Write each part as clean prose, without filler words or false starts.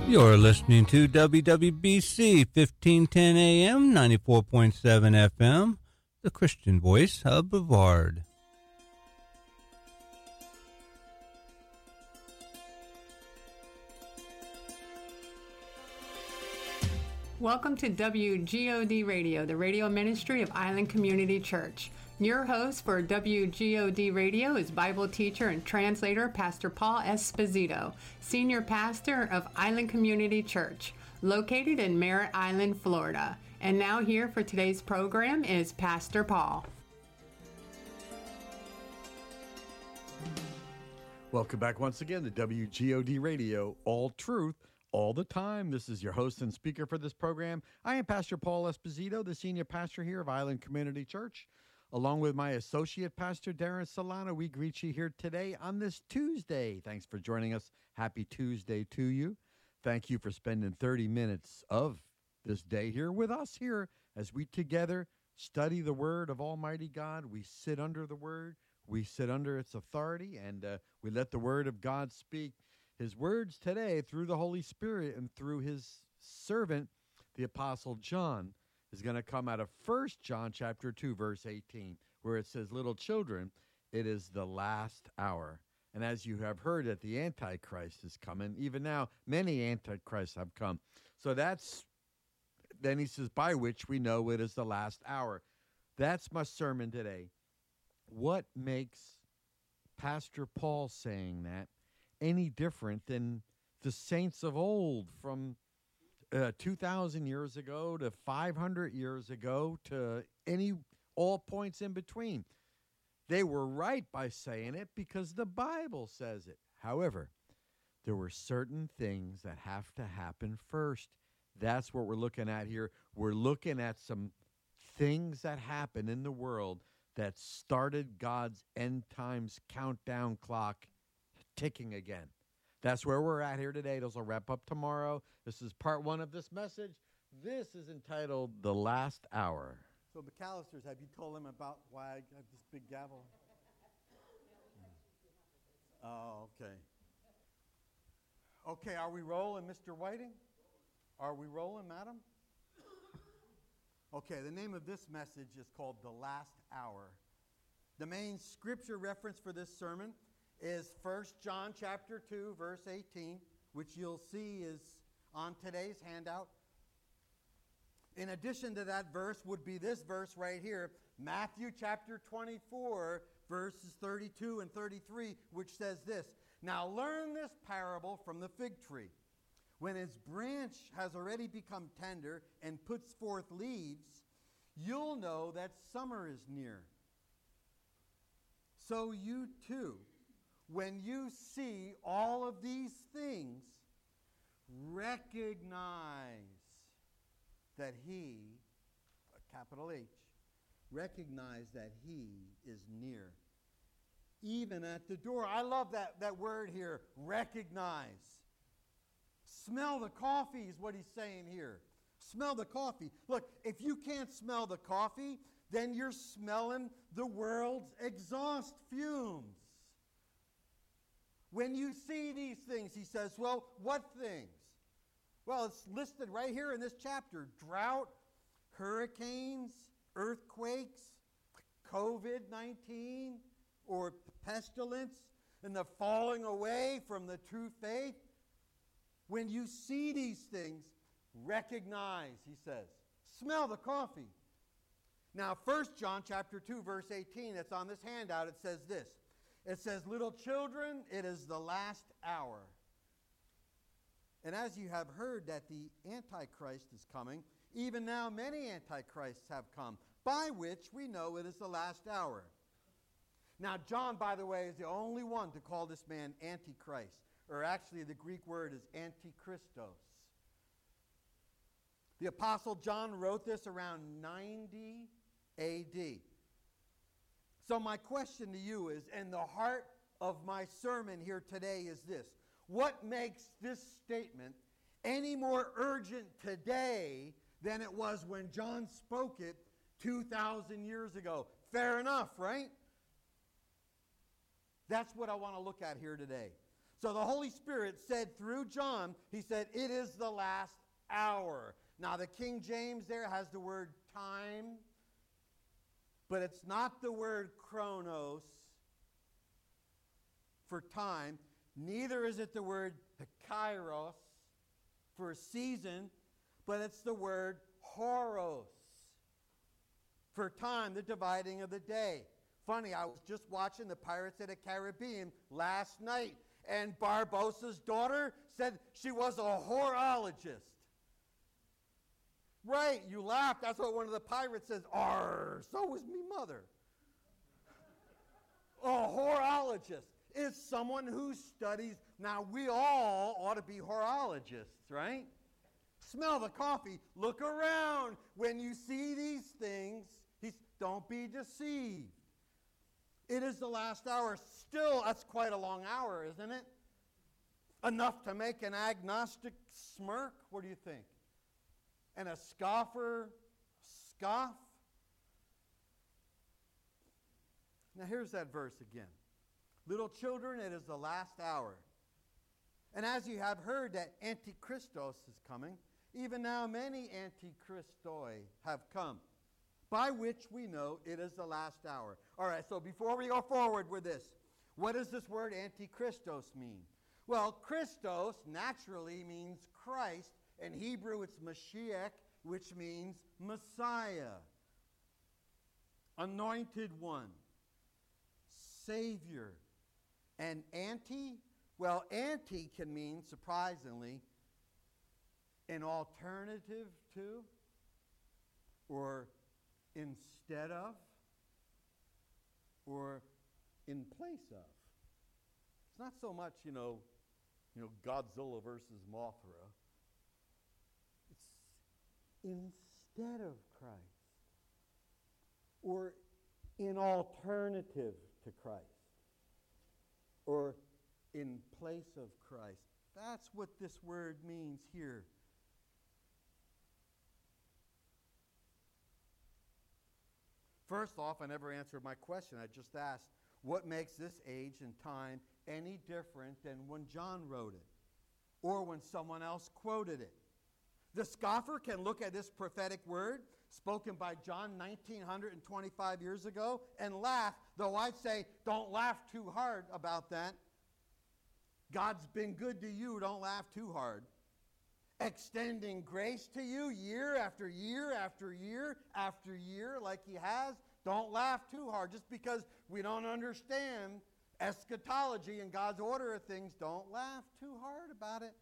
You're listening to WWBC 1510 AM, 94.7 FM, the Christian voice of Brevard. Welcome to WGOD Radio, the radio ministry of Island Community Church. Your host for WGOD Radio is Bible teacher and translator Pastor Paul Esposito, senior pastor of Island Community Church, located in Merritt Island, Florida. And now here for today's program is Pastor Paul. Welcome back once again to WGOD Radio, all truth, all the time. This is your host and speaker for this program. I am Pastor Paul Esposito, the senior pastor here of Island Community Church. Along with my associate pastor, Darren Solano, we greet you here today on this Tuesday. Thanks for joining us. Happy Tuesday to you. Thank you for spending 30 minutes of this day here with us here as we together study the Word of Almighty God. We sit under the Word. We sit under its authority, and we let the Word of God speak His words today through the Holy Spirit and through His servant, the Apostle John. Is going to come out of 1 John chapter 2, verse 18, where it says, "Little children, it is the last hour. And as you have heard that the Antichrist is coming, even now many Antichrists have come." So then he says, by which we know it is the last hour. That's my sermon today. What makes Pastor Paul saying that any different than the saints of old from 2,000 years ago to 500 years ago to all points in between? They were right by saying it because the Bible says it. However, there were certain things that have to happen first. That's what we're looking at here. We're looking at some things that happen in the world that started God's end times countdown clock ticking again. That's where we're at here today. Those will wrap up tomorrow. This is part one of this message. This is entitled The Last Hour. So, McAllister's, have you told them about why I got this big gavel? Oh, okay. Okay, are we rolling, Mr. Whiting? Are we rolling, madam? Okay, the name of this message is called The Last Hour. The main scripture reference for this sermon is 1 John chapter 2, verse 18, which you'll see is on today's handout. In addition to that verse would be this verse right here, Matthew chapter 24, verses 32 and 33, which says this, "Now learn this parable from the fig tree. When its branch has already become tender and puts forth leaves, you'll know that summer is near. So you too, when you see all of these things, recognize that He, capital H, recognize that He is near. Even at the door." I love that word here, recognize. Smell the coffee is what he's saying here. Smell the coffee. Look, if you can't smell the coffee, then you're smelling the world's exhaust fumes. When you see these things, he says, well, what things? Well, it's listed right here in this chapter. Drought, hurricanes, earthquakes, COVID-19, or pestilence, and the falling away from the true faith. When you see these things, recognize, he says. Smell the coffee. Now, 1 John chapter 2, verse 18, that's on this handout, it says this. It says, "Little children, it is the last hour. And as you have heard that the Antichrist is coming, even now many Antichrists have come, by which we know it is the last hour." Now, John, by the way, is the only one to call this man Antichrist. Or actually, the Greek word is Antichristos. The Apostle John wrote this around 90 A.D. So my question to you is, and the heart of my sermon here today is this. What makes this statement any more urgent today than it was when John spoke it 2,000 years ago? Fair enough, right? That's what I want to look at here today. So the Holy Spirit said through John, he said, it is the last hour. Now the King James there has the word time, but it's not the word chronos for time. Neither is it the word kairos for a season, but it's the word horos for time, the dividing of the day. Funny, I was just watching the Pirates of the Caribbean last night, and Barbossa's daughter said she was a horologist. Right, you laughed. That's what one of the pirates says. Arr, so was me mother. A horologist is someone who studies. Now, we all ought to be horologists, right? Smell the coffee. Look around. When you see these things, don't be deceived. It is the last hour. Still, that's quite a long hour, isn't it? Enough to make an agnostic smirk? What do you think? And a scoffer scoff? Now here's that verse again. Little children, it is the last hour. And as you have heard that Antichristos is coming, even now many Antichristoi have come, by which we know it is the last hour. All right, so before we go forward with this, what does this word Antichristos mean? Well, Christos naturally means Christ. In Hebrew, it's Mashiach, which means Messiah, anointed one, Savior. And anti, well, anti can mean, surprisingly, an alternative to, or instead of, or in place of. It's not so much, Godzilla versus Mothra. It's instead of Christ, or in alternative to Christ, or in place of Christ. That's what this word means here. First off, I never answered my question. I just asked, what makes this age and time any different than when John wrote it or when someone else quoted it? The scoffer can look at this prophetic word spoken by John 1925 years ago and laugh, though I'd say don't laugh too hard about that. God's been good to you, don't laugh too hard. Extending grace to you year after year after year after year like he has, don't laugh too hard. Just because we don't understand eschatology and God's order of things, don't laugh too hard about it.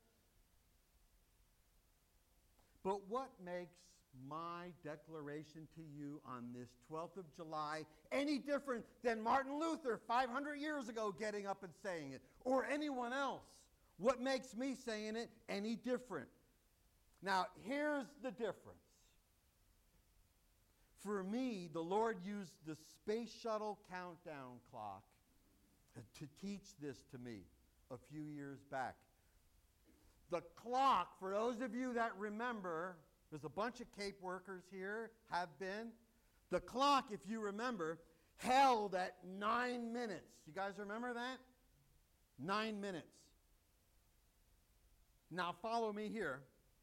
But what makes my declaration to you on this 12th of July any different than Martin Luther 500 years ago getting up and saying it, or anyone else? What makes me saying it any different? Now, here's the difference. For me, the Lord used the space shuttle countdown clock to teach this to me a few years back. The clock, for those of you that remember, there's a bunch of Cape workers here, have been. The clock, if you remember, held at 9 minutes. You guys remember that? 9 minutes. Now follow me here.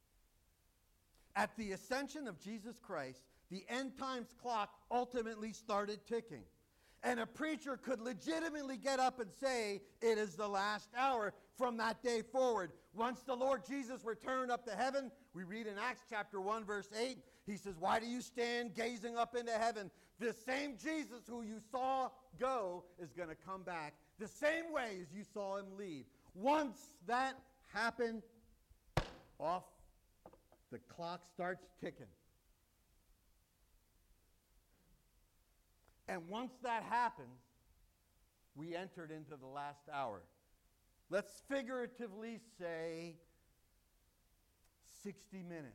At the ascension of Jesus Christ, the end times clock ultimately started ticking. And a preacher could legitimately get up and say, it is the last hour from that day forward. Once the Lord Jesus returned up to heaven, we read in Acts chapter 1, verse 8, he says, why do you stand gazing up into heaven? The same Jesus who you saw go is going to come back the same way as you saw him leave. Once that happened, off the clock starts ticking. And once that happens, we entered into the last hour. Let's figuratively say 60 minutes.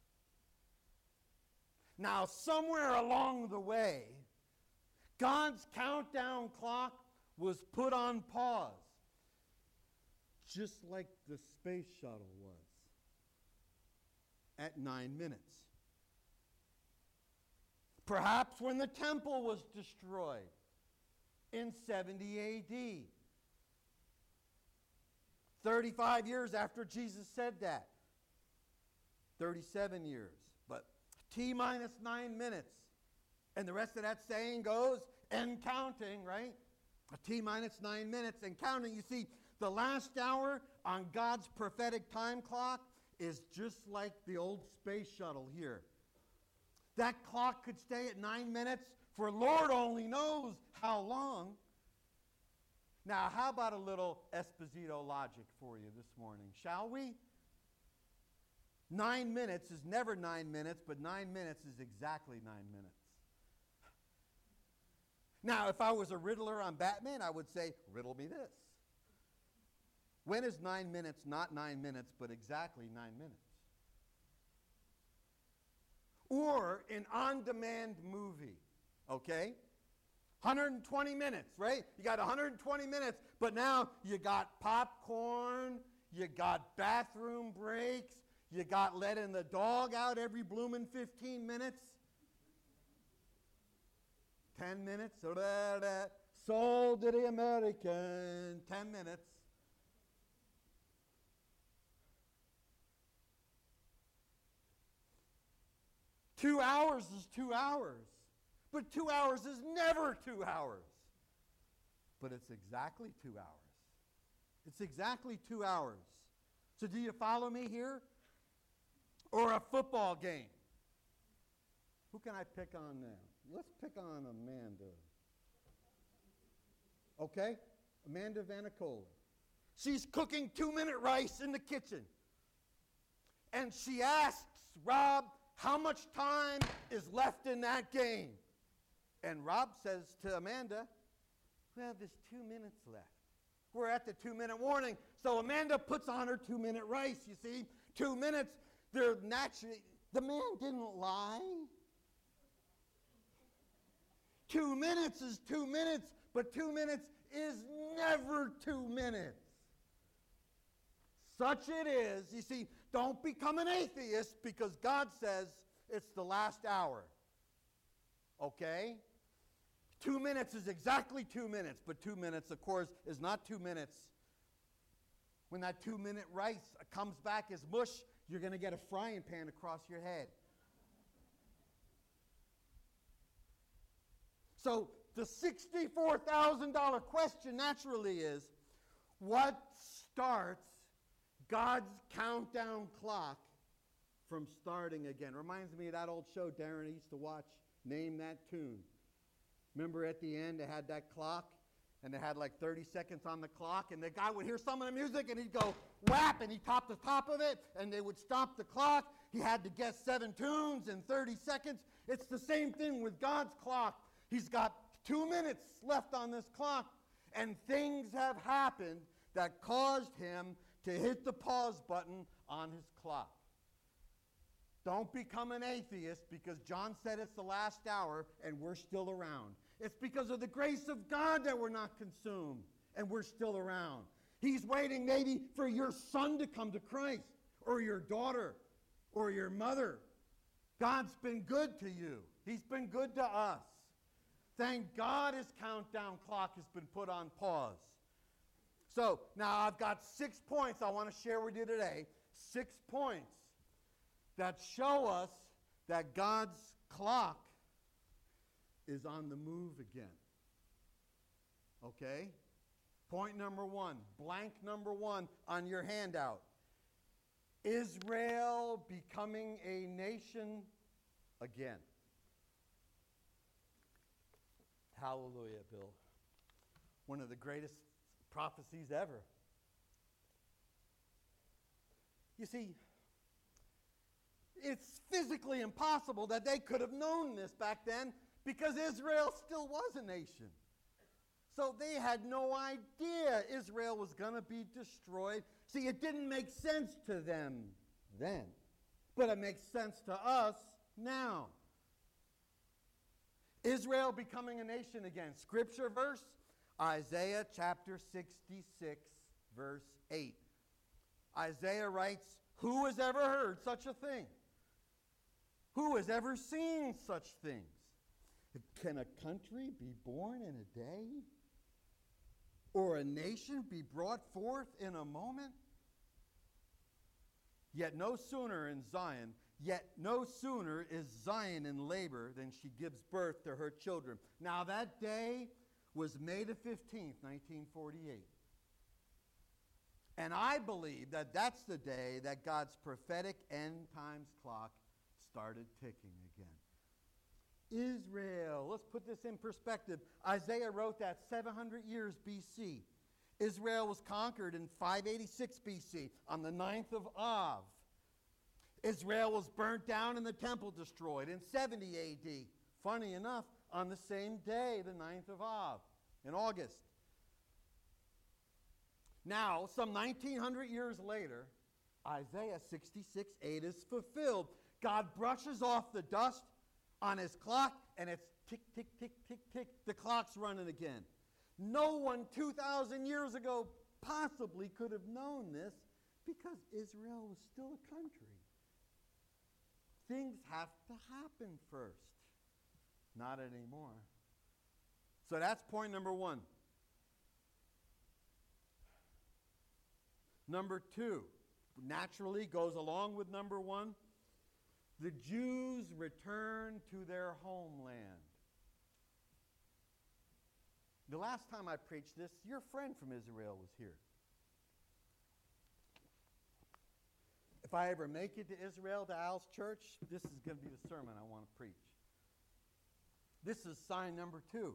Now, somewhere along the way, God's countdown clock was put on pause, just like the space shuttle was, at 9 minutes. Perhaps when the temple was destroyed in 70 AD. 35 years after Jesus said that. 37 years. But T minus 9 minutes. And the rest of that saying goes, and counting, right? A T minus 9 minutes and counting. You see, the last hour on God's prophetic time clock is just like the old space shuttle here. That clock could stay at 9 minutes for Lord only knows how long. Now, how about a little Esposito logic for you this morning, shall we? 9 minutes is never 9 minutes, but 9 minutes is exactly 9 minutes. Now, if I was a riddler on Batman, I would say, riddle me this. When is 9 minutes not 9 minutes, but exactly 9 minutes? Or an on-demand movie, okay? 120 minutes, right? You got 120 minutes, but now you got popcorn, you got bathroom breaks, you got letting the dog out every blooming 15 minutes. 10 minutes, sold to the American, 10 minutes. Two hours is 2 hours. But 2 hours is never 2 hours. But it's exactly 2 hours. It's exactly 2 hours. So do you follow me here? Or a football game. Who can I pick on now? Let's pick on Amanda. Okay? Amanda Vanicola. She's cooking 2-minute rice in the kitchen. And she asks Rob, how much time is left in that game? And Rob says to Amanda, well, there's 2 minutes left. We're at the 2-minute warning. So Amanda puts on her 2-minute rice, you see. 2 minutes, they're naturally, the man didn't lie. 2 minutes is 2 minutes, but 2 minutes is never 2 minutes. Such it is. You see, don't become an atheist because God says it's the last hour. Okay? 2 minutes is exactly 2 minutes, but 2 minutes, of course, is not 2 minutes. When that 2-minute rice comes back as mush, you're going to get a frying pan across your head. So the $64,000 question naturally is, what starts God's countdown clock from starting again? Reminds me of that old show Darren used to watch, Name That Tune. Remember at the end they had that clock, and they had like 30 seconds on the clock, and the guy would hear some of the music, and he'd go whap, and he'd top the top of it, and they would stop the clock. He had to guess 7 tunes in 30 seconds. It's the same thing with God's clock. He's got 2 minutes left on this clock, and things have happened that caused him to hit the pause button on his clock. Don't become an atheist because John said it's the last hour and we're still around. It's because of the grace of God that we're not consumed and we're still around. He's waiting maybe for your son to come to Christ, or your daughter, or your mother. God's been good to you. He's been good to us. Thank God his countdown clock has been put on pause. So now I've got 6 points I want to share with you today. 6 points that show us that God's clock is on the move again. Okay? Point number 1, blank number 1 on your handout. Israel becoming a nation again. Hallelujah, Bill. One of the greatest prophecies ever. You see, it's physically impossible that they could have known this back then because Israel still was a nation. So they had no idea Israel was going to be destroyed. See, it didn't make sense to them then, but it makes sense to us now. Israel becoming a nation again. Scripture verse, Isaiah chapter 66, verse 8. Isaiah writes, who has ever heard such a thing? Who has ever seen such things? Can a country be born in a day? or a nation be brought forth in a moment? Yet no sooner is Zion in labor than she gives birth to her children. Now that day was May the 15th, 1948. And I believe that that's the day that God's prophetic end times clock started ticking again. Israel, let's put this in perspective. Isaiah wrote that 700 years BC. Israel was conquered in 586 BC on the 9th of Av. Israel was burnt down and the temple destroyed in 70 AD. Funny enough, on the same day, the 9th of Av, in August. Now, some 1900 years later, Isaiah 66:8 is fulfilled. God brushes off the dust on his clock, and it's tick, tick, tick, tick, tick. The clock's running again. No one 2,000 years ago possibly could have known this because Israel was still a country. Things have to happen first. Not anymore. So that's point number one. Number two, naturally goes along with number one. The Jews returned to their homeland. The last time I preached this, your friend from Israel was here. If I ever make it to Israel, to Al's church, this is going to be the sermon I want to preach. This is sign number two.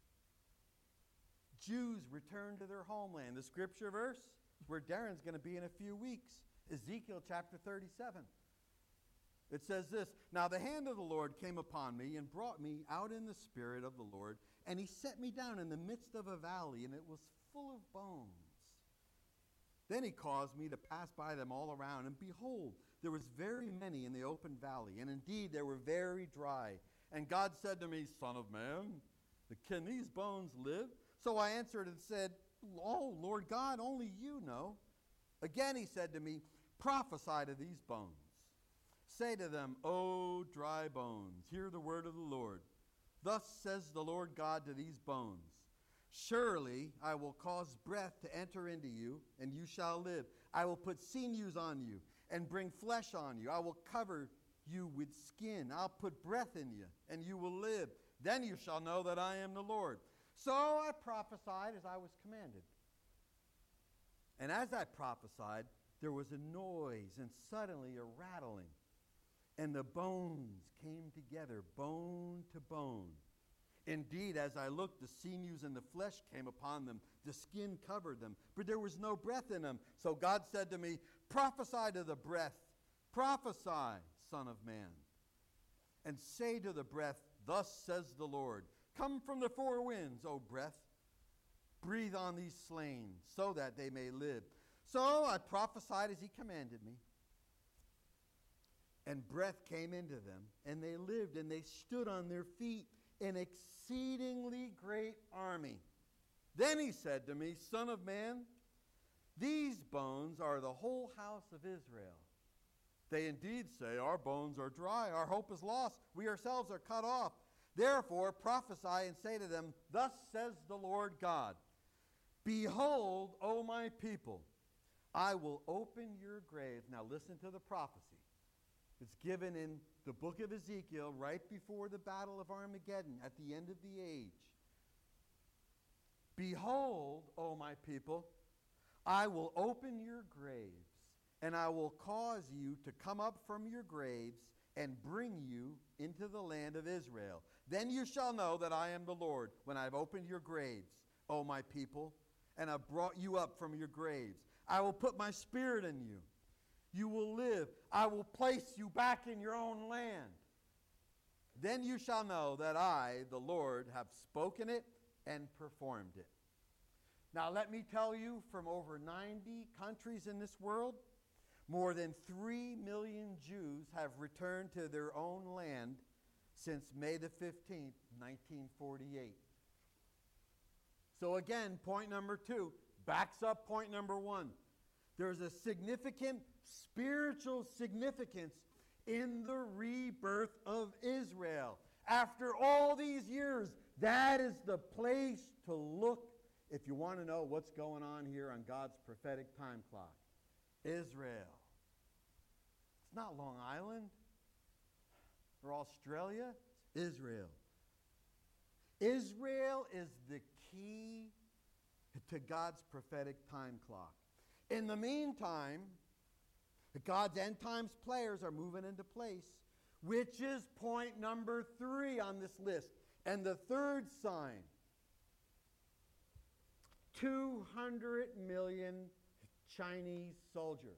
Jews return to their homeland. The scripture verse is where Darren's going to be in a few weeks. Ezekiel chapter 37. It says this, "Now the hand of the Lord came upon me and brought me out in the spirit of the Lord, and he set me down in the midst of a valley, and it was full of bones. Then he caused me to pass by them all around, and behold, there was very many in the open valley, and indeed they were very dry. And God said to me, Son of man, can these bones live? So I answered and said, Oh, Lord God, only you know. Again he said to me, Prophesy to these bones. Say to them, O dry bones, hear the word of the Lord. Thus says the Lord God to these bones, Surely I will cause breath to enter into you, and you shall live. I will put sinews on you and bring flesh on you. I will cover you with skin. I'll put breath in you, and you will live. Then you shall know that I am the Lord. So I prophesied as I was commanded. And as I prophesied, there was a noise and suddenly a rattling. And the bones came together, bone to bone. Indeed, as I looked, the sinews and the flesh came upon them. The skin covered them, but there was no breath in them. So God said to me, Prophesy to the breath. Prophesy, Son of man. And say to the breath, Thus says the Lord, Come from the four winds, O breath. Breathe on these slain, so that they may live. So I prophesied as he commanded me. And breath came into them, and they lived, and they stood on their feet, an exceedingly great army. Then he said to me, Son of man, these bones are the whole house of Israel. They indeed say, Our bones are dry, our hope is lost, we ourselves are cut off. Therefore prophesy and say to them, Thus says the Lord God, Behold, O my people, I will open your grave. Now listen to the prophecy. It's given in the book of Ezekiel right before the battle of Armageddon at the end of the age. Behold, O my people, I will open your graves, and I will cause you to come up from your graves and bring you into the land of Israel. Then you shall know that I am the Lord when I've opened your graves, O my people, and I've brought you up from your graves. I will put my spirit in you. You will live. I will place you back in your own land. Then you shall know that I, the Lord, have spoken it and performed it. Now let me tell you, from over 90 countries in this world, more than 3 million Jews have returned to their own land since May the 15th, 1948. So again, point number two backs up point number one. There's a significant spiritual significance in the rebirth of Israel. After all these years, that is the place to look if you want to know what's going on here on God's prophetic time clock, Israel. It's not Long Island or Australia. It's Israel. Israel is the key to God's prophetic time clock. In the meantime, God's end times players are moving into place, which is point number 3 on this list. And the third sign, 200 million Chinese soldiers.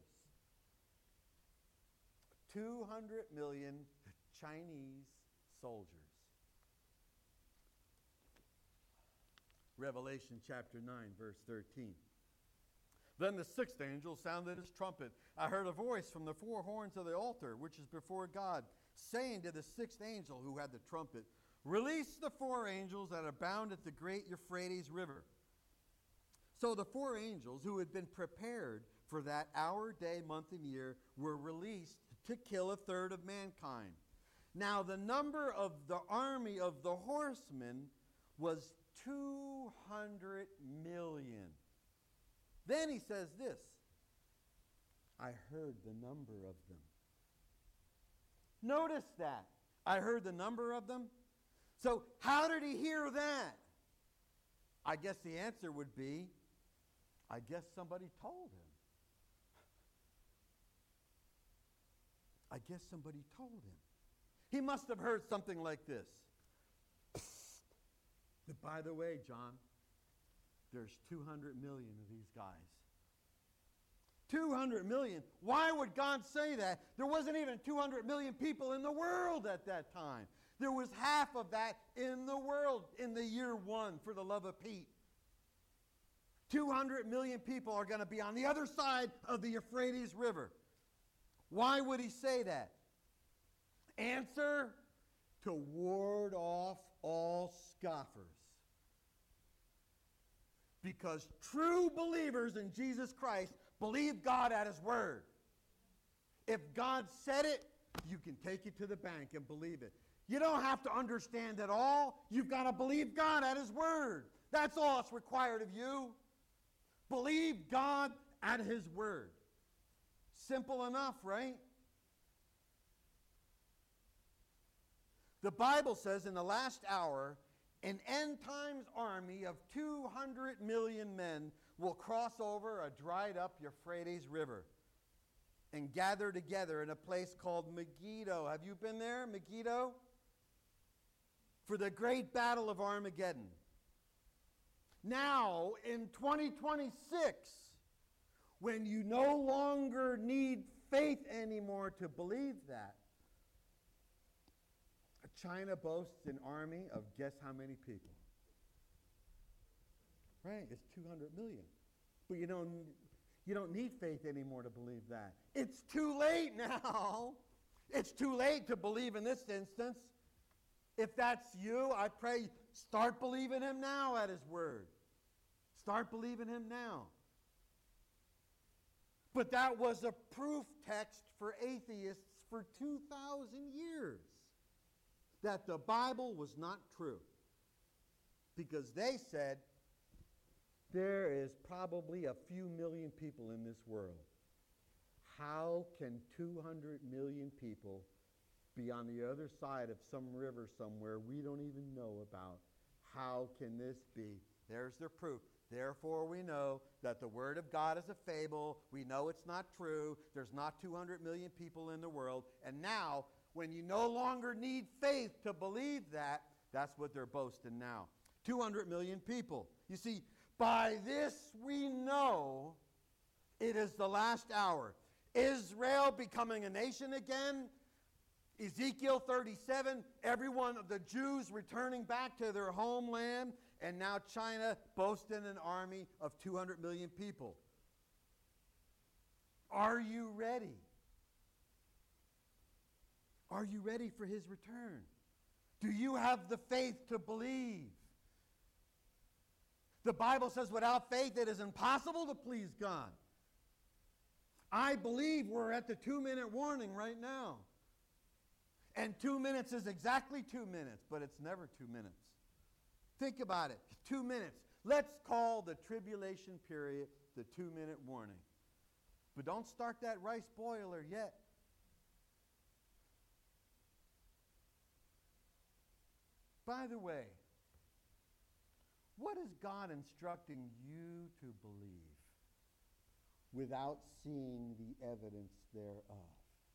200 million Chinese soldiers. Revelation chapter 9, verse 13. Then the sixth angel sounded his trumpet. I heard a voice from the 4 horns of the altar, which is before God, saying to the sixth angel who had the trumpet, release the 4 angels that abound at the great Euphrates River. So the 4 angels who had been prepared for that hour, day, month, and year were released to kill 1/3 of mankind. Now the number of the army of the horsemen was 200 million. Then he says this, I heard the number of them. Notice that. I heard the number of them. So how did he hear that? I guess the answer would be, I guess somebody told him. I guess somebody told him. He must have heard something like this. By the way, John, there's 200 million of these guys. 200 million. Why would God say that? There wasn't even 200 million people in the world at that time. There was half of that in the world in the year 1, for the love of Pete. 200 million people are going to be on the other side of the Euphrates River. Why would he say that? Answer, to ward off all scoffers. Because true believers in Jesus Christ believe God at his word. If God said it, you can take it to the bank and believe it. You don't have to understand it all. You've got to believe God at his word. That's all that's required of you. Believe God at his word. Simple enough, right? The Bible says in the last hour, an end times army of 200 million men will cross over a dried up Euphrates River and gather together in a place called Megiddo. Have you been there, Megiddo? For the great battle of Armageddon. Now, in 2026, when you no longer need faith anymore to believe that, China boasts an army of guess how many people? Right, it's 200 million. But you don't need faith anymore to believe that. It's too late now. It's too late to believe in this instance. If that's you, I pray start believing him now at his word. Start believing him now. But that was a proof text for atheists for 2,000 years. That the Bible was not true. Because they said, there is probably a few million people in this world. How can 200 million people be on the other side of some river somewhere we don't even know about? How can this be? There's their proof. Therefore we know that the word of God is a fable. We know it's not true. There's not 200 million people in the world. And now, when you no longer need faith to believe that, that's what they're boasting now. 200 million people. You see, by this we know it is the last hour. Israel becoming a nation again. Ezekiel 37, everyone of the Jews returning back to their homeland. And now China boasting an army of 200 million people. Are you ready? Are you ready for his return? Do you have the faith to believe? The Bible says without faith it is impossible to please God. I believe we're at the 2-minute warning right now. And 2 minutes is exactly 2 minutes, but it's never 2 minutes. Think about it. 2 minutes. Let's call the tribulation period the 2-minute warning. But don't start that rice boiler yet. By the way, what is God instructing you to believe without seeing the evidence thereof?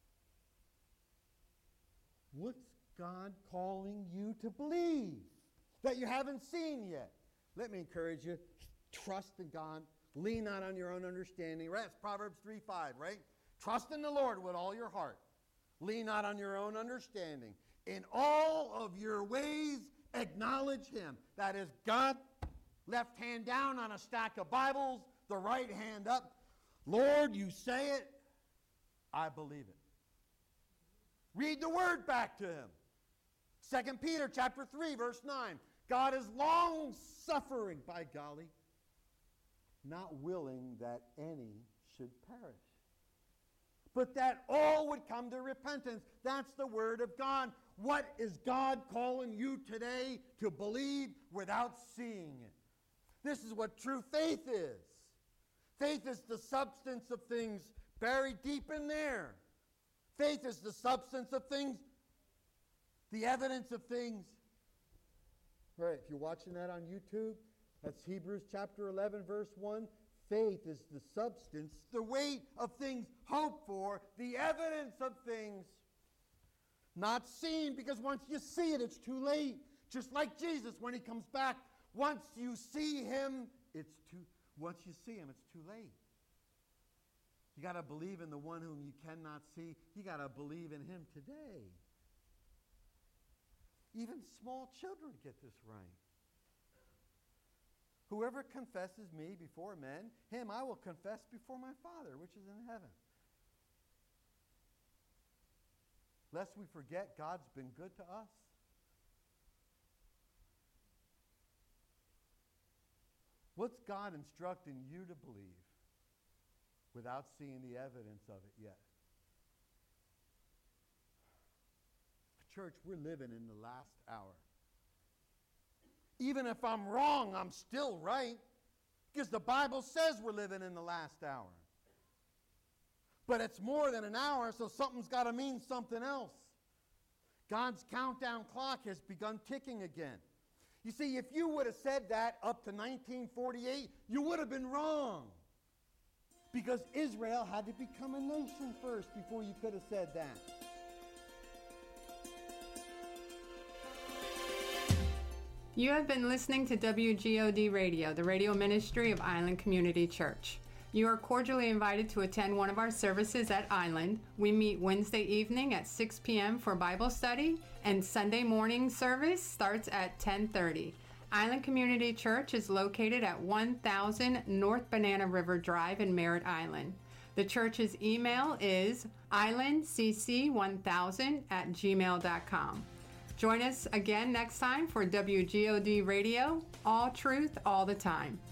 What's God calling you to believe that you haven't seen yet? Let me encourage you. Trust in God. Lean not on your own understanding. Right? That's Proverbs 3:5, right? Trust in the Lord with all your heart. Lean not on your own understanding. In all of your ways, acknowledge Him. That is God, left hand down on a stack of Bibles, the right hand up. Lord, you say it, I believe it. Read the Word back to Him. 2 Peter chapter 3, verse 9. God is long-suffering, by golly, not willing that any should perish, but that all would come to repentance. That's the Word of God. What is God calling you today to believe without seeing it? This is what true faith is. Faith is the substance of things buried deep in there. Faith is the substance of things, the evidence of things. All right, if you're watching that on YouTube, that's Hebrews chapter 11, verse 1. Faith is the substance, the weight of things hoped for, the evidence of things not seen, because once you see it, it's too late. Just like Jesus when He comes back. Once you see Him, it's too late. You got to believe in the one whom you cannot see. You got to believe in Him today. Even small children get this right. Whoever confesses me before men, him I will confess before my Father, which is in heaven. Lest we forget, God's been good to us. What's God instructing you to believe without seeing the evidence of it yet? Church, we're living in the last hour. Even if I'm wrong, I'm still right, because the Bible says we're living in the last hour. But it's more than an hour, so something's got to mean something else. God's countdown clock has begun ticking again. You see, if you would have said that up to 1948, you would have been wrong. Because Israel had to become a nation first before you could have said that. You have been listening to WGOD Radio, the radio ministry of Island Community Church. You are cordially invited to attend one of our services at Island. We meet Wednesday evening at 6 p.m. for Bible study, and Sunday morning service starts at 10:30. Island Community Church is located at 1000 North Banana River Drive in Merritt Island. The church's email is islandcc1000@gmail.com. Join us again next time for WGOD Radio, all truth, all the time.